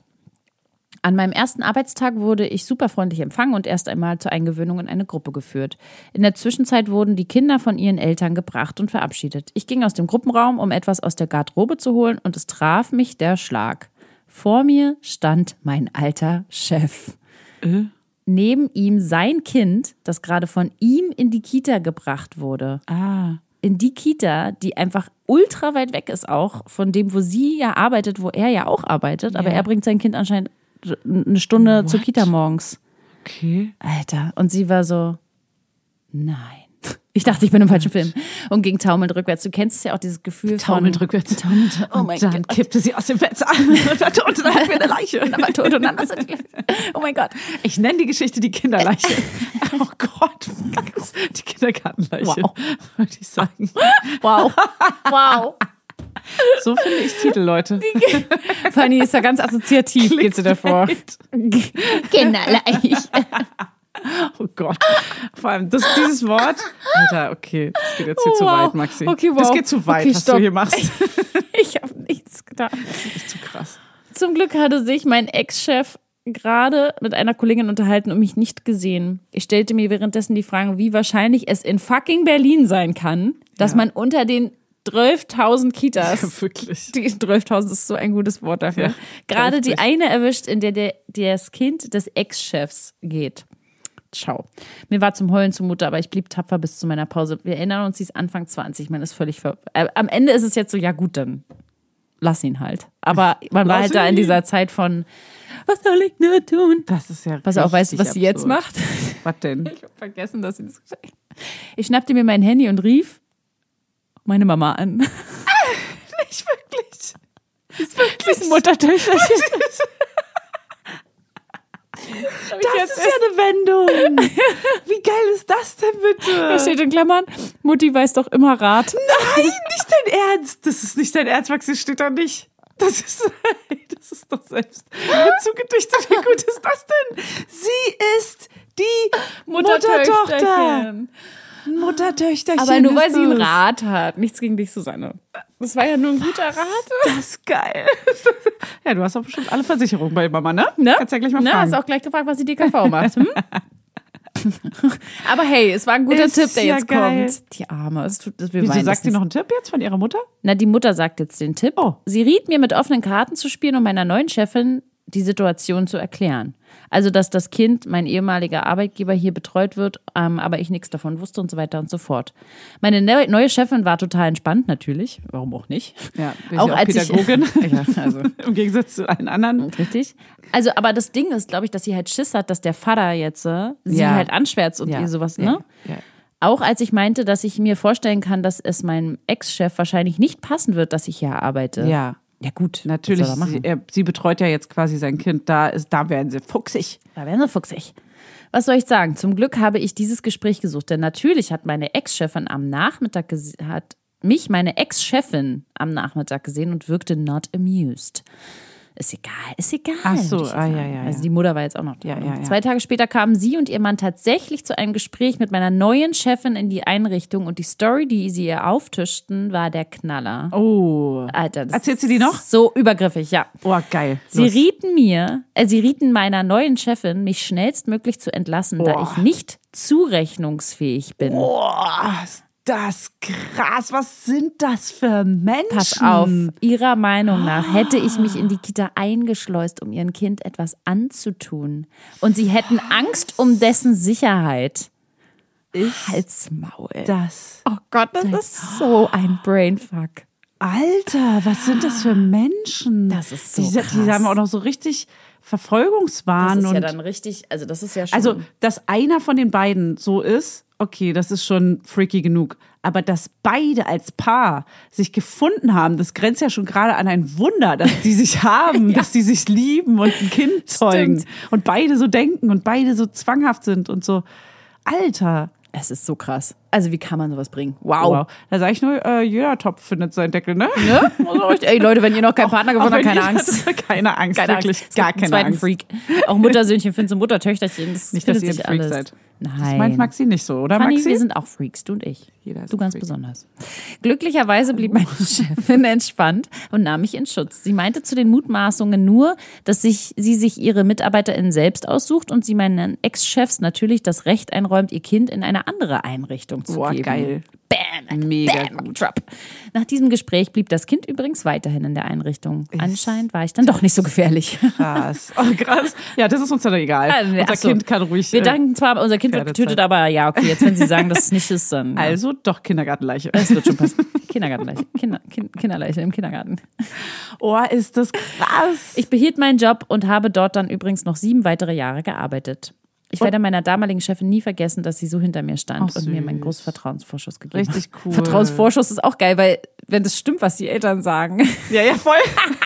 An meinem ersten Arbeitstag wurde ich super freundlich empfangen und erst einmal zur Eingewöhnung in eine Gruppe geführt. In der Zwischenzeit wurden die Kinder von ihren Eltern gebracht und verabschiedet. Ich ging aus dem Gruppenraum, um etwas aus der Garderobe zu holen und es traf mich der Schlag. Vor mir stand mein alter Chef. Neben ihm sein Kind, das gerade von ihm in die Kita gebracht wurde. In die Kita, die einfach ultra weit weg ist auch, von dem, wo sie ja arbeitet, wo er ja auch arbeitet. Aber er bringt sein Kind anscheinend eine Stunde zur Kita morgens. Okay. Alter. Und sie war so, nein. Ich dachte, ich bin im falschen Film. Und ging taumelnd rückwärts. Du kennst ja auch dieses Gefühl taumelnd rückwärts. Oh mein Gott. Dann kippte sie aus dem Fenster an und war tot und dann hatten wir eine Leiche. Und dann war tot und dann war sie oh mein Gott. Ich nenne die Geschichte die Kinderleiche. Oh Gott. Die Kindergartenleiche. Wow. Würde ich sagen. Wow. So finde ich Titel, Leute. Fanny ist ja ganz assoziativ, geht sie davor. Kinderleiche. Oh Gott. Vor allem dieses Wort. Alter, okay. Das geht jetzt hier zu weit, Maxi. Okay, wow. Das geht zu weit, was du hier machst. Ich habe nichts getan. Das ist zu krass. Zum Glück hatte sich mein Ex-Chef gerade mit einer Kollegin unterhalten und mich nicht gesehen. Ich stellte mir währenddessen die Frage, wie wahrscheinlich es in fucking Berlin sein kann, dass man unter den 12.000 Kitas. Ja, wirklich. Die 12.000 ist so ein gutes Wort dafür. Ja, gerade die eine erwischt, in der das Kind des Ex-Chefs geht. Ciao. Mir war zum Heulen zumute, aber ich blieb tapfer bis zu meiner Pause. Wir erinnern uns, sie ist Anfang 20. Man ist völlig am Ende ist es jetzt so, ja gut, dann lass ihn halt. Aber man war halt da in dieser Zeit von, was soll ich nur tun? Das ist ja pass auf, weißt du, was sie jetzt macht? Was denn? Ich habe vergessen, dass sie das gesagt hat. Ich schnappte mir mein Handy und rief meine Mama an. Nicht wirklich. Sie ist Muttertöchter. Das ist ja eine Wendung. Wie geil ist das denn bitte? Da steht in Klammern, Mutti weiß doch immer Rat. Nein, nicht dein Ernst. Das ist nicht dein Ernst, Maxi, steht da nicht. Das ist Das ist doch selbst zugedichtet. Wie gut ist das denn? Sie ist die Muttertochter. Muttertöchterchen. Aber nur weil sie einen Rat hat. Nichts gegen dich, Susanne. Das war ja nur ein guter Rat. Das ist geil. Ja, du hast auch bestimmt alle Versicherungen bei Mama, ne? Kannst ja gleich mal fragen. Hast auch gleich gefragt, was die DKV macht. Aber hey, es war ein guter Tipp, der jetzt kommt. Die Arme. Wieso sagt sie noch einen Tipp jetzt von ihrer Mutter? Na, die Mutter sagt jetzt den Tipp. Oh. Sie riet mir, mit offenen Karten zu spielen, um meiner neuen Chefin die Situation zu erklären. Also, dass das Kind, mein ehemaliger Arbeitgeber, hier betreut wird, aber ich nichts davon wusste und so weiter und so fort. Meine neue Chefin war total entspannt, natürlich. Warum auch nicht? Ja, auch als Pädagogin. Also, im Gegensatz zu allen anderen. Richtig. Also, aber das Ding ist, glaube ich, dass sie halt Schiss hat, dass der Vater jetzt sie halt anschwärzt und ihr sowas, ne? Ja. Auch als ich meinte, dass ich mir vorstellen kann, dass es meinem Ex-Chef wahrscheinlich nicht passen wird, dass ich hier arbeite. Ja. Ja gut, natürlich. Sie betreut ja jetzt quasi sein Kind. Da werden sie fuchsig. Was soll ich sagen? Zum Glück habe ich dieses Gespräch gesucht, denn natürlich hat meine Ex-Chefin am Nachmittag meine Ex-Chefin am Nachmittag gesehen und wirkte not amused. Ist egal. Ach so, ja. Also die Mutter war jetzt auch noch da. Ja. 2 Tage später kamen sie und ihr Mann tatsächlich zu einem Gespräch mit meiner neuen Chefin in die Einrichtung und die Story, die sie ihr auftischten, war der Knaller. Oh. Alter, das erzählt sie die noch? So übergriffig, ja. Oh, geil. Sie rieten meiner neuen Chefin, mich schnellstmöglich zu entlassen, da ich nicht zurechnungsfähig bin. Boah, ist das krass. Was sind das für Menschen? Pass auf, ihrer Meinung nach hätte ich mich in die Kita eingeschleust, um ihrem Kind etwas anzutun. Und sie hätten Angst um dessen Sicherheit. Halt's Maul. Oh Gott, das ist so ein Brainfuck. Alter, was sind das für Menschen? Das ist so krass. Die haben auch noch so richtig Verfolgungswahn. Das ist ja dann richtig, also das ist ja schon... Also, dass einer von den beiden so ist, okay, das ist schon freaky genug. Aber dass beide als Paar sich gefunden haben, das grenzt ja schon gerade an ein Wunder, dass die sich haben, dass die sich lieben und ein Kind zeugen. Stimmt. Und beide so denken und beide so zwanghaft sind und so. Alter. Es ist so krass. Also wie kann man sowas bringen? Wow. Da sage ich nur, jeder Topf findet seinen Deckel, ne? Ey Leute, wenn ihr noch keinen Partner gefunden habt, keine Angst. Keine Angst, wirklich. Angst. Gar keine Angst. Freak. Auch Muttersöhnchen finden so Muttertöchterchen. Das nicht, dass ihr ein Freak seid. Nein. Das meint Maxi nicht so, oder Fanny, Maxi? Wir sind auch Freaks, du und ich. Du ganz Freak. Besonders. Glücklicherweise blieb meine Chefin entspannt und nahm mich in Schutz. Sie meinte zu den Mutmaßungen nur, dass sie sich ihre MitarbeiterInnen selbst aussucht und sie meinen Ex-Chefs natürlich das Recht einräumt, ihr Kind in eine andere Einrichtung zu geben. Geil. Bam, mega gut. Nach diesem Gespräch blieb das Kind übrigens weiterhin in der Einrichtung. Anscheinend war ich dann doch nicht so gefährlich. Krass. Oh, krass. Ja, das ist uns dann egal. Unser Kind kann ruhig. Wir danken zwar, unser Kind wird getötet, aber ja, okay, jetzt wenn Sie sagen, dass es nicht ist, dann. Also doch Kindergartenleiche. Das wird schon passen. Kindergartenleiche. Kinderleiche im Kindergarten. Oh, ist das krass. Ich behielt meinen Job und habe dort dann übrigens noch 7 weitere Jahre gearbeitet. Ich werde meiner damaligen Chefin nie vergessen, dass sie so hinter mir stand und mir meinen großen Vertrauensvorschuss gegeben hat. Richtig cool. Vertrauensvorschuss ist auch geil, weil wenn das stimmt, was die Eltern sagen. Ja, voll.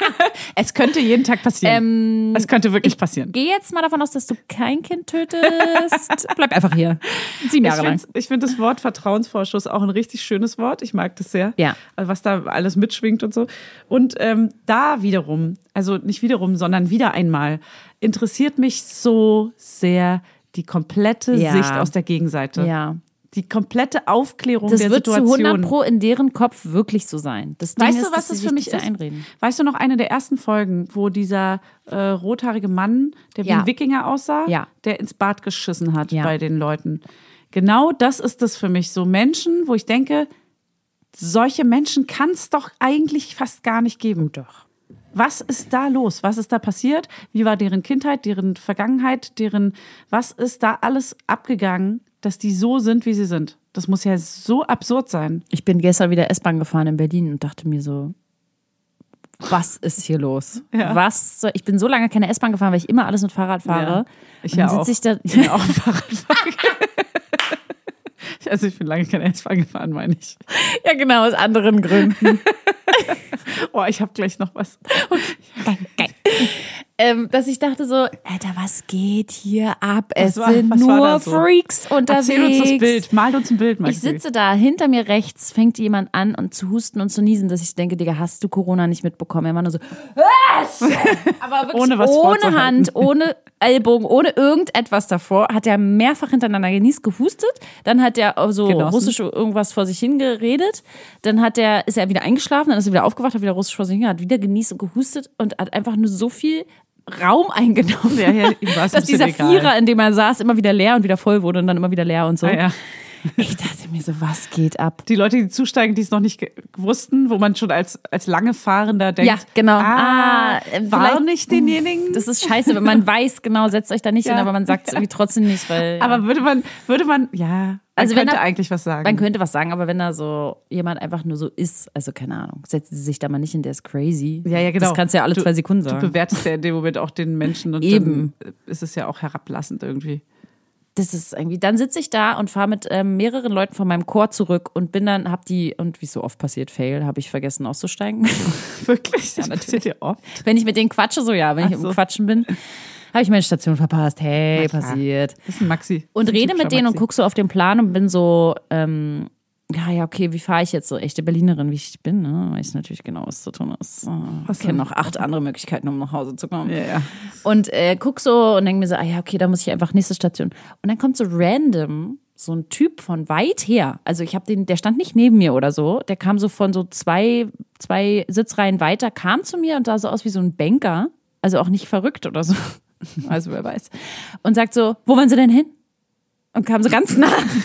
Es könnte jeden Tag passieren. Es könnte wirklich passieren. Geh jetzt mal davon aus, dass du kein Kind tötest. Bleib einfach hier. 7 Jahre lang. Ich finde das Wort Vertrauensvorschuss auch ein richtig schönes Wort. Ich mag das sehr. Ja. Was da alles mitschwingt und so. Und da wiederum, also nicht wiederum, sondern wieder einmal, interessiert mich so sehr die komplette Sicht aus der Gegenseite. Ja. Die komplette Aufklärung der Situation. Das wird zu 100% in deren Kopf wirklich so sein. Das Ding weißt ist, du, was das für mich ist? Einreden. Weißt du noch eine der ersten Folgen, wo dieser rothaarige Mann, der wie ein Wikinger aussah, der ins Bad geschissen hat bei den Leuten? Genau das ist das für mich. So Menschen, wo ich denke, solche Menschen kann es doch eigentlich fast gar nicht geben. Doch. Was ist da los? Was ist da passiert? Wie war deren Kindheit, deren Vergangenheit, was ist da alles abgegangen, dass die so sind, wie sie sind? Das muss ja so absurd sein. Ich bin gestern wieder S-Bahn gefahren in Berlin und dachte mir so, was ist hier los? Ja. Ich bin so lange keine S-Bahn gefahren, weil ich immer alles mit Fahrrad fahre. Ja. Ich ja auch. Ich bin auch Fahrradfahrer. Also ich bin lange keine S-Bahn gefahren, meine ich. Ja, genau, aus anderen Gründen. Oh, ich habe gleich noch was. Okay. Geil. dass ich dachte so, Alter, was geht hier ab? Es Was sind war nur da so? Freaks unterwegs. Erzähl uns das Bild, mal uns ein Bild, Maxi. Ich sitze da, hinter mir rechts fängt jemand an und zu husten und zu niesen, dass ich denke, Digga, hast du Corona nicht mitbekommen? Er war nur so, aber wirklich ohne Hand, ohne Ellbogen, ohne irgendetwas davor, hat er mehrfach hintereinander genießt, gehustet, dann hat er so russisch irgendwas vor sich hingeredet, dann ist er wieder eingeschlafen, dann ist er wieder aufgewacht, hat wieder russisch vor sich hingeredet, hat wieder genießt und gehustet und hat einfach nur so viel Raum eingenommen, dass dieser Vierer, in dem er saß, immer wieder leer und wieder voll wurde und dann immer wieder leer und so. Ja. Ich dachte mir so, was geht ab? Die Leute, die zusteigen, die es noch nicht wussten, wo man schon als lange Fahrender denkt, ja, genau. war nicht denjenigen. Das ist scheiße, wenn man weiß, genau, setzt euch da nicht hin, aber man sagt es irgendwie trotzdem nicht, weil. Aber würde man, also man könnte eigentlich was sagen. Man könnte was sagen, aber wenn da so jemand einfach nur so ist, also keine Ahnung, setzen Sie sich da mal nicht hin, der ist crazy. Ja, genau. Das kannst du ja alle 2 Sekunden sagen. Du bewertest ja in dem Moment auch den Menschen und eben. Dann ist es ja auch herablassend irgendwie. Das ist irgendwie, dann sitze ich da und fahre mit mehreren Leuten von meinem Chor zurück und bin dann, und wie es so oft passiert, Fail, habe ich vergessen auszusteigen. Wirklich? Das ja, passiert dir oft? Wenn ich mit denen quatsche, wenn ich im Quatschen bin, habe ich meine Station verpasst. Hey, passiert. Das ist ein Maxi. Und rede mit denen und gucke so auf den Plan und bin so, okay, wie fahre ich jetzt so? Echte Berlinerin, wie ich bin, ne? Weiß natürlich genau, was zu tun ist. Ich kenne noch 8 andere Möglichkeiten, um nach Hause zu kommen. Ja. Und guck so und denke mir so, okay, da muss ich einfach nächste Station. Und dann kommt so random so ein Typ von weit her. Also der stand nicht neben mir oder so. Der kam so von so zwei Sitzreihen weiter, kam zu mir und sah so aus wie so ein Banker. Also auch nicht verrückt oder so. Also wer weiß. Und sagt so, wo wollen Sie denn hin? Und kam so ganz nah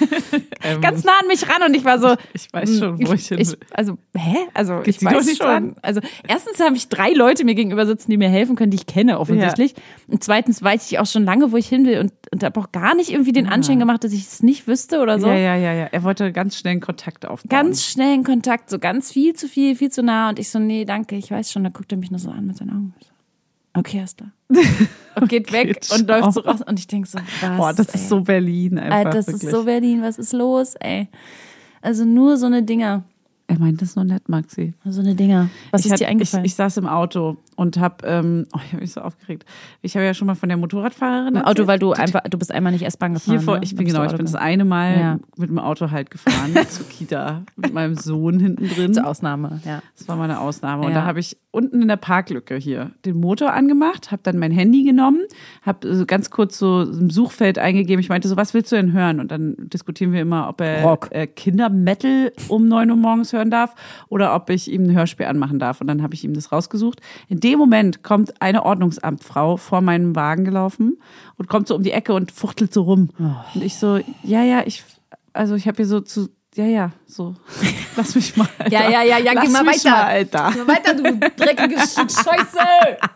an mich ran und ich war so. Ich weiß schon, wo ich hin will. Also, hä? Also, ich weiß schon. Also, erstens habe ich 3 Leute mir gegenüber sitzen, die mir helfen können, die ich kenne, offensichtlich. Ja. Und zweitens weiß ich auch schon lange, wo ich hin will und habe auch gar nicht irgendwie den Anschein gemacht, dass ich es nicht wüsste oder so. Ja. Er wollte ganz schnell einen Kontakt aufbauen. Ganz schnell einen Kontakt, so ganz viel zu nah. Und ich so, nee, danke, ich weiß schon. Da guckt er mich nur so an mit seinen Augen. Okay, er ist da. Und geht weg und läuft so raus. Und ich denke so, was? Boah, das ist so Berlin einfach. Das ist so Berlin, was ist los, ey? Also nur so eine Dinger. Er meint das nur nett, Maxi. So eine Dinger. Was ist dir eingefallen? Ich saß im Auto und habe, ich habe mich so aufgeregt. Ich habe ja schon mal von der Motorradfahrerin erzählt. Auto, weil du bist einmal nicht S-Bahn gefahren. Ne? Ich bin das eine Mal mit dem Auto halt gefahren zur Kita mit meinem Sohn hinten drin. Zur Ausnahme, ja. Das war mal eine Ausnahme. Ja. Und da habe ich unten in der Parklücke hier den Motor angemacht, habe dann mein Handy genommen, habe ganz kurz so im Suchfeld eingegeben. Ich meinte so, was willst du denn hören? Und dann diskutieren wir immer, ob er Kindermetal um 9 Uhr morgens hören darf oder ob ich ihm ein Hörspiel anmachen darf. Und dann habe ich ihm das rausgesucht. In dem Moment kommt eine Ordnungsamtfrau vor meinem Wagen gelaufen und kommt so um die Ecke und fuchtelt so rum. Und ich so, ich habe hier so so, lass mich mal, Alter. Ja, geh mal weiter. Alter. Geh mal weiter, du dreckige Scheiße.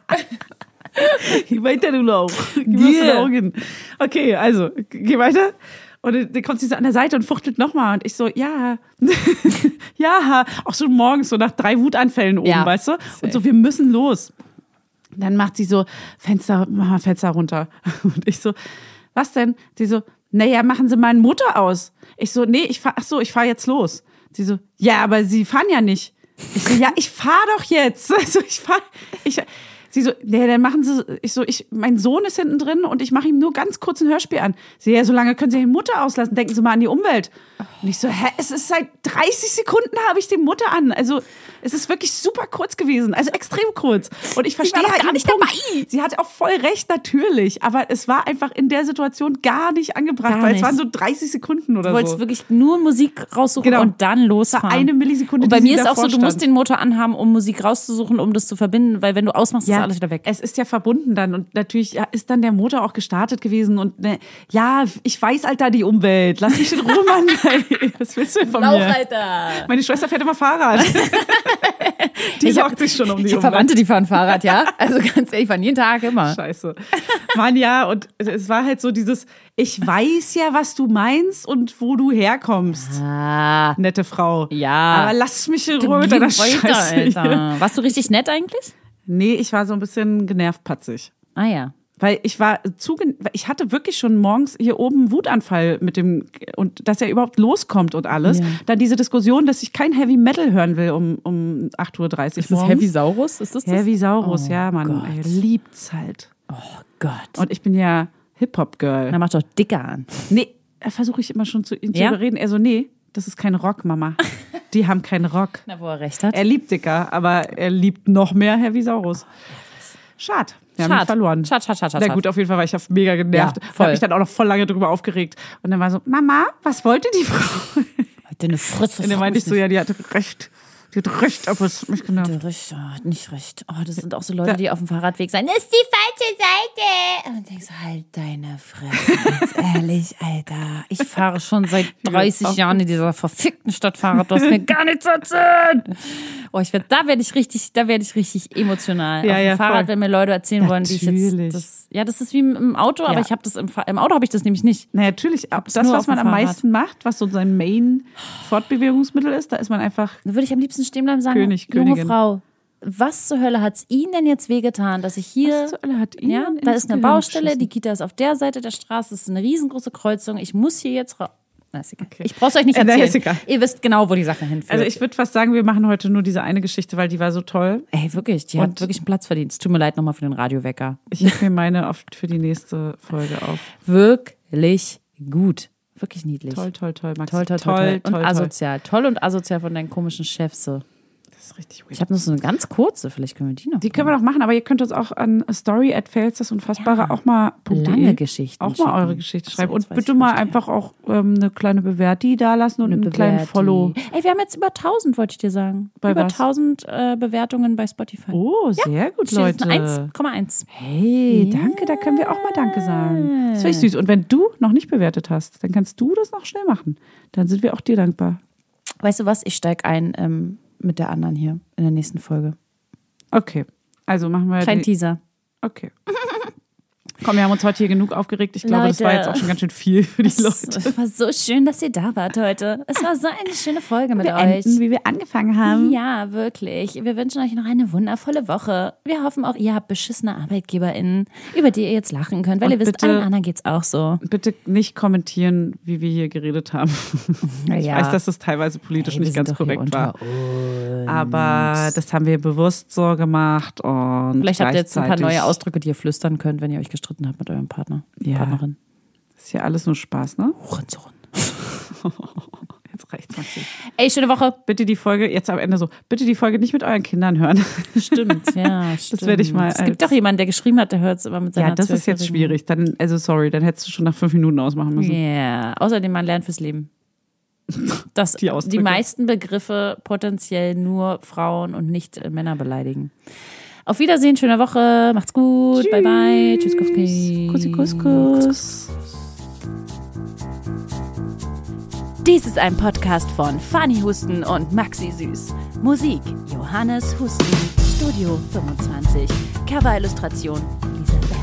Geh weiter, du Lauch. Geh mal Augen. Okay, also, geh weiter. Und dann kommt sie so an der Seite und fuchtelt nochmal. Und ich so, ja, auch schon morgens, so nach 3 Wutanfällen oben, weißt du? Und so, wir müssen los. Dann macht sie so, mach mal Fenster runter. Und ich so, was denn? Sie so, machen Sie mal einen Motor aus. Ich so, nee, ich fahr jetzt los. Sie so, ja, aber Sie fahren ja nicht. Ich so, ja, ich fahr doch jetzt. Also sie so, nee, dann machen Sie, mein Sohn ist hinten drin und ich mache ihm nur ganz kurz ein Hörspiel an. Sie, ja, so lange können Sie den Mutter auslassen, denken Sie mal an die Umwelt. Und ich so, es ist seit 30 Sekunden habe ich den Mutter an. Also, es ist wirklich super kurz gewesen, also extrem kurz. Und ich verstehe halt gar nicht dabei. Sie hat auch voll recht, natürlich, aber es war einfach in der Situation gar nicht angebracht, weil es waren so 30 Sekunden oder so. Du wolltest wirklich nur Musik raussuchen und dann losfahren. Das war 1 Millisekunde, und bei mir ist auch so, du musst den Motor anhaben, um Musik rauszusuchen, um das zu verbinden, weil wenn du ausmachst, ist alles wieder weg. Es ist ja verbunden dann und natürlich ist dann der Motor auch gestartet gewesen und ich weiß, Alter, die Umwelt. Lass mich in Ruhe, Mann. Was willst du denn von mir? Lauf, Alter. Meine Schwester fährt immer Fahrrad. Die sorgt sich schon um die Umwelt. Ich habe Verwandte, die fahren Fahrrad, ja. Also ganz ehrlich, fahren jeden Tag immer. Scheiße. Mann, ja, und es war halt so dieses, ich weiß ja, was du meinst und wo du herkommst. Nette Frau. Ja. Aber lass mich in Ruhe mit deiner Scheiße. Alter. Warst du richtig nett eigentlich? Nee, ich war so ein bisschen genervt patzig. Ah ja. Weil ich hatte wirklich schon morgens hier oben einen Wutanfall mit dem, und dass er überhaupt loskommt und alles. Ja. Dann diese Diskussion, dass ich kein Heavy Metal hören will um 8:30 Uhr morgens. Ist das Heavy Saurus? Ist das Heavy Saurus, ja, Mann. Er liebt's halt. Oh Gott. Und ich bin ja Hip-Hop-Girl. Na, mach doch dicker an. Nee, versuche ich immer schon zu überreden. Er so, nee, das ist kein Rock, Mama. Die haben keinen Rock. Na, wo er recht hat. Er liebt dicker, aber er liebt noch mehr Heavy Saurus. Schade. Wir haben ihn verloren. Schade. Na gut, auf jeden Fall war ich mega genervt. Ja, voll. Habe mich dann auch noch voll lange drüber aufgeregt. Und dann war so, Mama, was wollte die Frau? Deine Fritze. Und dann meinte ich so, ja, die hatte recht. Die hat recht, aber es hat mich genervt. Hat nicht recht. Oh, das sind auch so Leute, die auf dem Fahrradweg sagen, das ist die falsche Seite. Und denkst du, halt deine Fresse. Ganz ehrlich, Alter. Ich fahre schon seit 30 Jahren in dieser verfickten Stadt Fahrrad. Du hast mir gar nichts erzählt. Oh, da werde ich richtig emotional. Ja, auf dem Fahrrad, voll. wenn mir Leute erzählen wollen, wie ich jetzt. Das ist wie im Auto, aber ich habe das im Auto habe ich das nämlich nicht. Na, natürlich, das, was man am meisten macht, was so sein Main-Fortbewegungsmittel ist, da ist man einfach. Da würde ich am liebsten stehen bleiben und sagen, junge Frau, was zur Hölle hat's Ihnen denn jetzt wehgetan, dass ich hier, was zur Hölle hat Ihnen ja, da ist eine Baustelle, die Kita ist auf der Seite der Straße, es ist eine riesengroße Kreuzung, ich muss hier jetzt raus. Na, ist egal. Okay. Ich brauch's euch nicht erzählen. Ist egal. Ihr wisst genau, wo die Sache hinführt. Also ich würde fast sagen, wir machen heute nur diese eine Geschichte, weil die war so toll. Ey, wirklich, die hat wirklich einen Platz verdient. Es tut mir leid nochmal für den Radiowecker. Ich habe mir meine für die nächste Folge auf. Wirklich gut. Wirklich niedlich. Toll, Maxi. Toll. Und asozial. Toll und asozial von deinen komischen Chefs so. Das ist richtig weird. Ich habe noch so eine ganz kurze, vielleicht können wir die noch. Die können wir noch machen, aber ihr könnt uns auch an story@fails-das-Unfassbare auch mal lange Geschichten auch mal eure Geschichte schreiben. Und bitte mal einfach auch eine kleine Bewertung da lassen und einen kleinen Follow. Ey, wir haben jetzt über 1000, wollte ich dir sagen. Bei über was? 1000 Bewertungen bei Spotify. Oh, sehr gut, Leute. 1,1. Hey, danke, da können wir auch mal Danke sagen. Das finde ich süß. Und wenn du noch nicht bewertet hast, dann kannst du das noch schnell machen. Dann sind wir auch dir dankbar. Weißt du was? Ich steige ein mit der anderen hier in der nächsten Folge. Okay, also machen wir Kleinen Teaser. Okay. Komm, wir haben uns heute hier genug aufgeregt. Ich glaube, das war jetzt auch schon ganz schön viel für die Leute. Es war so schön, dass ihr da wart heute. Es war so eine schöne Folge mit euch. Enden, wie wir angefangen haben. Ja, wirklich. Wir wünschen euch noch eine wundervolle Woche. Wir hoffen auch, ihr habt beschissene ArbeitgeberInnen, über die ihr jetzt lachen könnt, weil ihr wisst, allen anderen geht's auch so. Bitte nicht kommentieren, wie wir hier geredet haben. Ich weiß, dass das teilweise politisch nicht ganz korrekt war. Aber das haben wir bewusst so gemacht. Und vielleicht habt ihr jetzt ein paar neue Ausdrücke, die ihr flüstern könnt, wenn ihr euch gestritten habt mit eurem Partner, Partnerin. Ist ja alles nur Spaß, ne? Hurensohn. Jetzt reicht's, Maxi. Ey, schöne Woche. Bitte die Folge, jetzt am Ende so, bitte die Folge nicht mit euren Kindern hören. Stimmt, ja. Das werde ich mal. Es gibt doch jemanden, der geschrieben hat, der hört es immer mit seiner Ja, das ist jetzt schwierig. Dann hättest du schon nach 5 Minuten ausmachen müssen. Ja, yeah. Außerdem, man lernt fürs Leben. Dass die meisten Begriffe potenziell nur Frauen und nicht Männer beleidigen. Auf Wiedersehen, schöne Woche, macht's gut, Tschüss. Bye bye, tschüss, Kussi, Kuss. Dies ist ein Podcast von Fanny Husten und Maxi Süß. Musik Johannes Husten, Studio 25, Cover-Illustration Elisabeth.